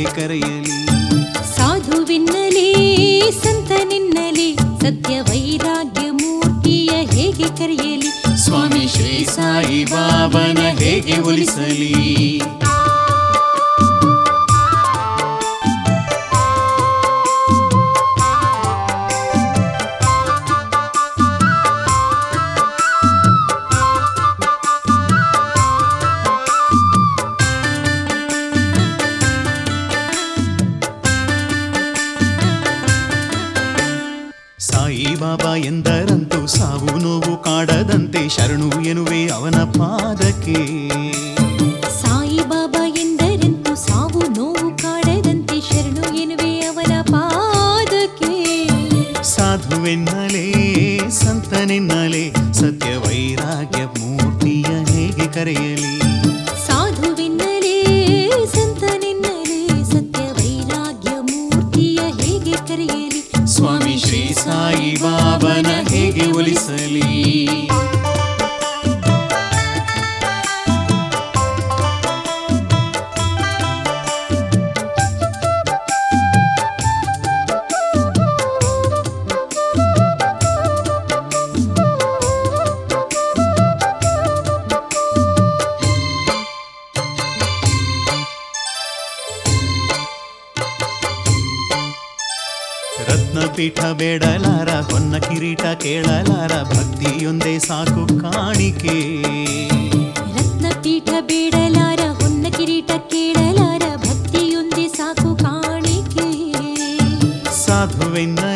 ಹೇಗೆ ಕರೆಯಲಿ? ಸಾಧುವಿನ್ನಲೇ ಸಂತನಿನ್ನಲೇ ಸತ್ಯ ವೈರಾಗ್ಯ ಮೂರ್ತಿಯ ಹೇಗೆ ಕರೆಯಲಿ? ಸ್ವಾಮಿ ಶ್ರೀ ಸಾಯಿ ಬಾಬನ ಹೇಗೆ ಒಲಿಸಲಿ? ಸಾಯಿಬಾಬಾ ಎಂದರಂತೂ ಸಾವು ನೋವು ಕಾಡದಂತೆ ಶರಣು ಎನ್ನುವೆ ಅವನ ಪಾದಕ್ಕೆ. ಸಾಯಿಬಾಬಾ ಎಂದರಂತೂ ಸಾವು ನೋವು ಕಾಡದಂತೆ ಶರಣು ಎನ್ನುವೆ ಅವನ ಪಾದಕ್ಕೆ. ಸಾಧುವೆನ್ನಲೇ ಸಂತನೆನ್ನಲೇ ಸತ್ಯ ವೈರಾಗ್ಯ ಮೂರ್ತಿಯ ಹೇಗೆ ಕರೆಯಲಿ? ಸಾಧುವಿನ್ನಲೇ ಸಂತನಿನ್ನಲೇ ಸತ್ಯ ವೈರಾಗ್ಯ ಮೂರ್ತಿಯ ಹೇಗೆ ಕರೆಯಲಿ? ಸ್ವಾಮಿ ಶ್ರೀ ಸಾಯಿ ಬಾಬನ ಹೇಗೆ ಒಲಿಸಲಿ? ರತ್ನಪೀಠ ಬೇಡಲಾರ ಹೊನ್ನ ಕಿರೀಟ ಕೇಳಲಾರ ಭಕ್ತಿಯೊಂದೇ ಸಾಕು ಕಾಣಿಕೆ. ರತ್ನಪೀಠ ಬೇಡಲಾರ ಹೊನ್ನ ಕಿರೀಟ ಕೇಳಲಾರ ಭಕ್ತಿಯೊಂದೇ ಸಾಕು ಕಾಣಿಕೆ. ಸಾಧುವೆನ್ನ